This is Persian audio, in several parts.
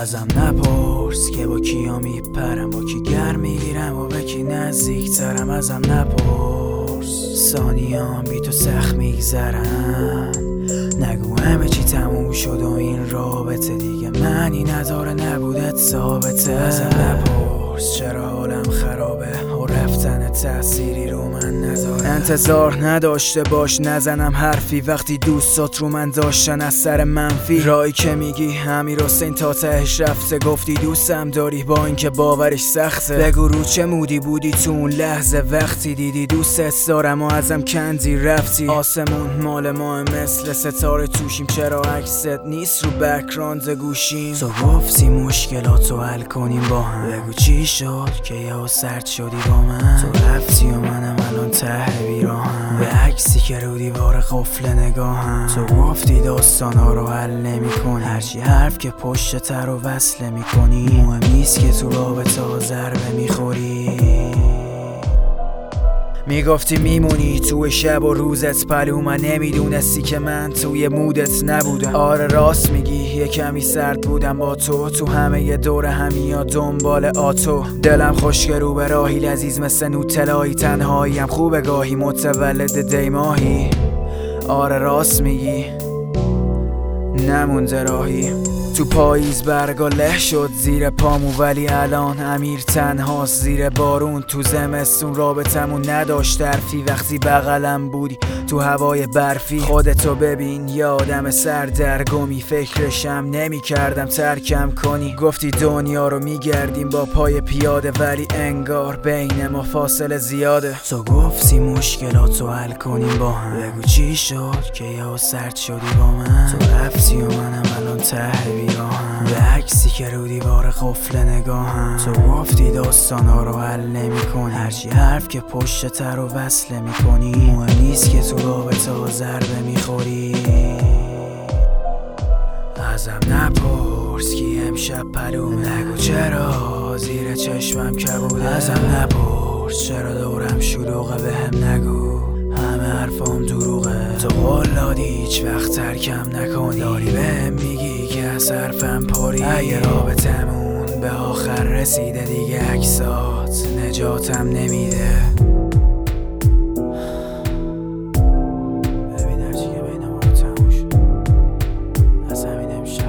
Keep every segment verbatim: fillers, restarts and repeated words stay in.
ازم نپرس که با کیا میپرم، با کی گرم میگیرم و به کی نزدیکترم. ازم نپرس ثانیام بی تو سخت میگذرن، نگو همه چی تموم شد و این رابطه دیگه معنی نداره نبودت ثابته. ازم نپرس چرا حالم خرابه و رفتن تأثیری رو من نداره. انتظار نداشته باش نزنم حرفی وقتی دوستات رو من داشتن از سر منفی. رایی که میگی امیر حسین تا تهش رفته، گفتی دوستم داری با اینکه باورش سخته. بگو رو چه مودی بودی تو اون لحظه وقتی دیدی دوستت دارم و ازم کندی رفتی. آسمون مال ما مثل ستاره توشیم، چرا عکست نیست رو بک‌گراند گوشیم. تو گفتی مشکلاتو حل کنیم با هم، بگو چی شد که یهو سرد شدی با من. تو رفتی و منم الان ته بیراهم، به عکسی که رو دیوار قفل نگاهم. تو گفتی داستانا رو حل نمی کنی، هرچی حرف که پشت تر رو وصله می کنی. مهم نیست که تو رابطه ها ضربه می خوری. میگفتی میمونی توی شب و روزت پلو، من نمیدونستی که من توی مودت نبودم. آره راست میگی یه کمی سرد بودم با تو، تو همه ی دور همی یا دنبال آتو. دلم خشک رو به راهی لذیذ مثل نوتلایی، تنهاییم خوبه گاهی متولد دیماهی. آره راست میگی نمونده راهی، تو پاییز برگا له شد زیر پامو، ولی الان امیر تنهاست زیر بارون. تو زمستون رابطمون نداشت طرفی، وقتی بغلم بودی تو هوای برفی. خودتو ببین یه آدم سردرگمی، فکرشم نمی کردم ترکم کنی. گفتی دنیا رو میگردیم با پای پیاده، ولی انگار بین ما فاصله زیاده. تو گفتی مشکلاتو حل کنیم با هم، بگو چی شد که یهو سرد شدی با من. تو رفتی و منم الان ته بیراهم، به عکسی که رو دیوار قفل نگاهم. تو گفتی داستانا رو حل نمی کنی، هرچی حرف که پشت تر رو وصله می کنی. مهم نیست که تو رابطه ها ضربه می خوری. ازم نپرس کی امشب پلومه، نگو چرا زیر چشمم کبوده. ازم نپرس چرا دورم شلوغه، بهم نگو همه حرفام دروغه. تو قول دادی هیچ وقت ترکم نکنی، داری بهم میگی که از حرفم پاری. اگه رابطمون به آخر رسیده دیگه عکسات نجاتم نمیده. ببین هرچی که بین ما رو تموم شد از همین امشب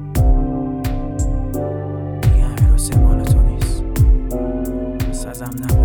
دیگه امیر حسین مال تو نیست. بس ازم نپرس.